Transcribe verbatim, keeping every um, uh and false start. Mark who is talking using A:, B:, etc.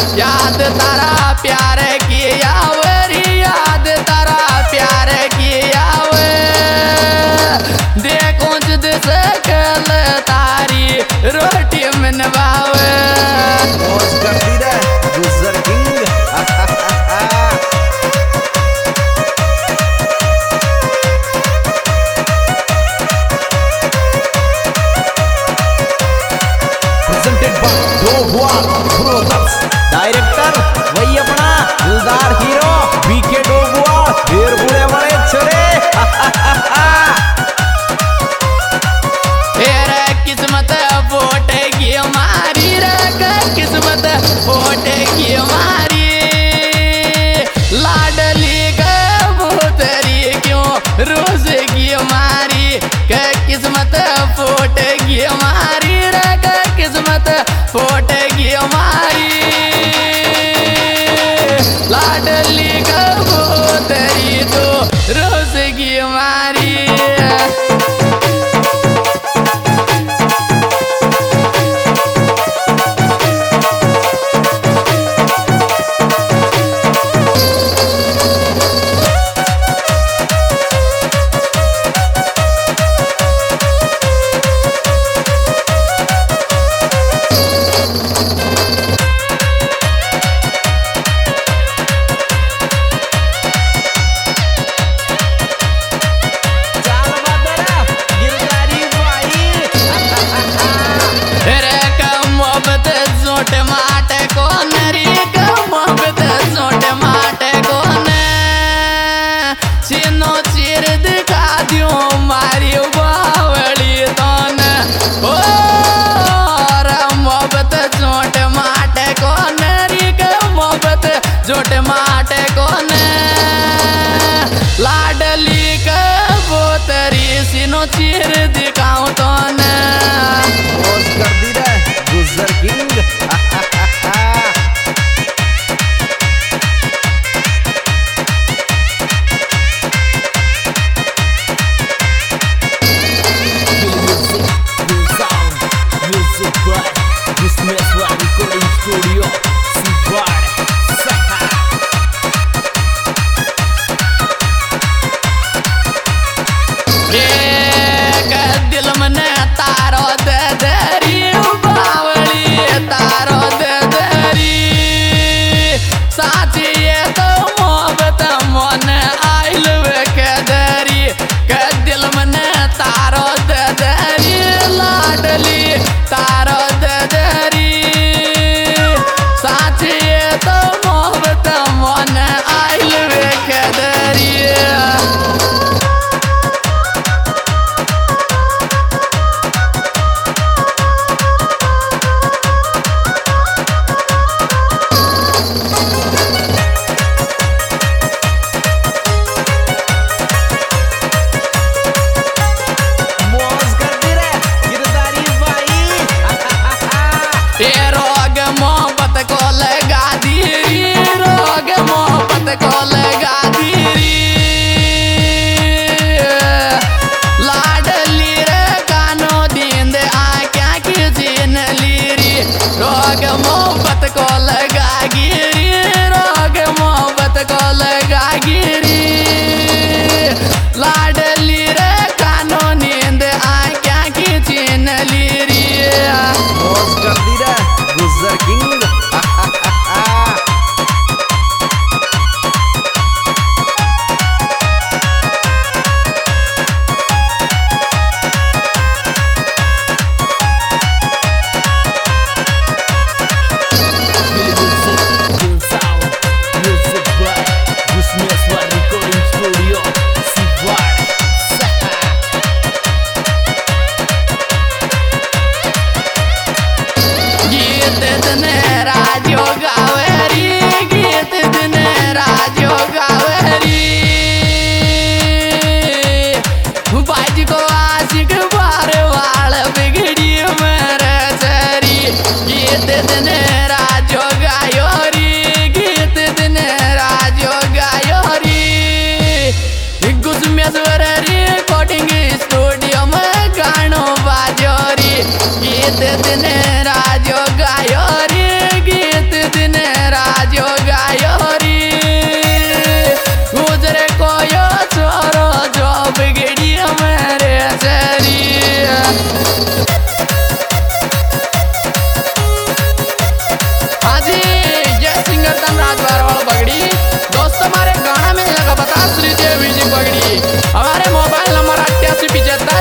A: याद तारा प्यार की आवे, याद तारा प्यार की आवे। देखो जिद से कल तारी रोटी मनवावे।
B: मौज करती रहे गुजर किंग। प्रेजेंटेड बाय डोगवा ब्रोथर्स। डायरेक्टर वही अपना दिलदार हीरो बीके डोगवा। ढेर बुरे बड़े छोरे।
A: रे किस्मत फोटेगी हमारी, रे किस्मत फोटेगी हमारी। लाडली कबूतरी क्यों रोजेगी हमारी, के किस्मत फोटेगी हमारी, रे किस्मत फोटेगी हमारी। लाडली कबूतरी तो रोजेगी हमारी। सोटे माटे कोन री मोहब्बत सोटे माटे कोन। सीनो चीर दिखा दियो मारी बावली तोन। ओ मोहब्बत सोटे माटे कोन री मोहब्बत सोटे माटे कोन। लाडली कबूतरी सीनो चीर दिखाऊं तोन।
B: मौज करती रहे गुजर किंग।
A: दिल मन तारो दे दरी बावली, तारो दे दरी। साची ये तो मोहब्बत मन आइल वे के दरी, के दिल मन तारो दे दरी। लाडली तारो दे दरी। साची ये तो मोहब्बत मन आइल वे के दरी। रोग मोहब्बत को लगा दीरी, रोग मोहब्बत को लगा दीरी। लाडली रे कानो दींद आँख्या की जीन लीरी। रोग मोहब्बत को लगा गिरी, रोग मोहब्बत को लगा गिरी। लाडली रे कानो नींद आँख्या की जीन लीरी।
B: मौज करती रहे गुजर किंग।
A: राजो गावेरी, गीत दिन राजो गावेरी। बाज को आशिक बार वाल बिगड़ी मेरे चरी। गीत दिन राजो गायोरी, गीत दिन राजो गायोरी। गुस्मेश्वर रिकॉर्डिंग स्टूडियो में गानो बाजोरी। गीत दिन राजो गायोरी, गीत दिन सी विजेता